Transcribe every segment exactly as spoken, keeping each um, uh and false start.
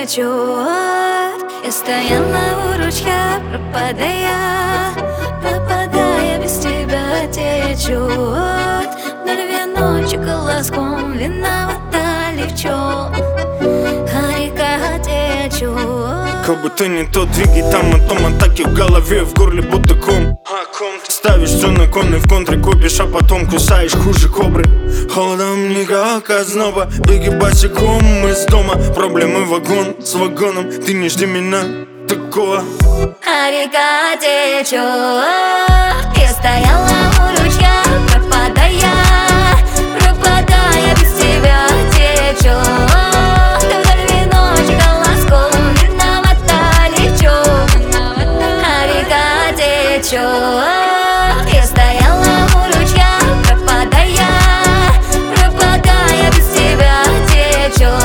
течет. Я стояла у ручья, пропадая, пропадая, без тебя течет. Вдоль веночек колоском виновата ли в чем, а река течет. Как будто не тот двигай там, а том атаки в голове, в горле будто ком. Ставишь все на кон и в контре копишь, а потом кусаешь хуже кобры. Холодом никак озноба, беги босиком из дома. Проблемы вагон с вагоном, ты не жди меня такого. А река течет. Я стояла у ручья, пропадая, пропадая, без тебя течет. Вдоль веночек колоском виновата ли в чем, а река течет. Я стояла у ручья, пропадая, пропадая, без тебя течет.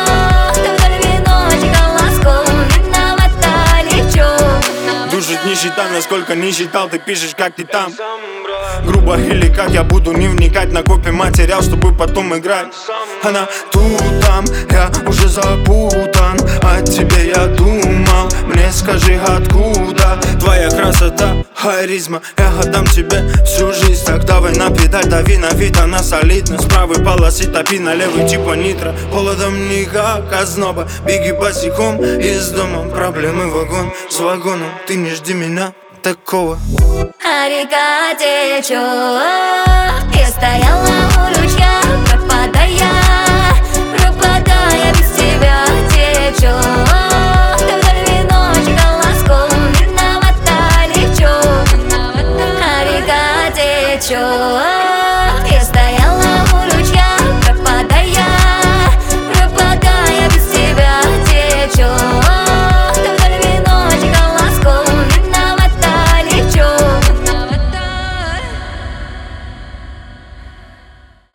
Душит, не считая, насколько не считал, ты пишешь, как ты там. Грубо или как я буду не вникать, накопим материал, чтобы потом играть. Она тут, там, я уже запутан. О тебе я думал, мне скажи откуда твоя красота, харизма. Я отдам тебе всю жизнь, так давай на педаль, дави на вид, она солидна. С правой полосы топи, на левый типа нитро. Холодом никак озноба, беги босиком из дома. Проблемы вагон с вагоном, ты не жди меня такого. А река течет. Я стояла у ручья, пропадая, пропадая, без тебя течет. Вдоль веночек колоском виновата ли в чем, а река течет.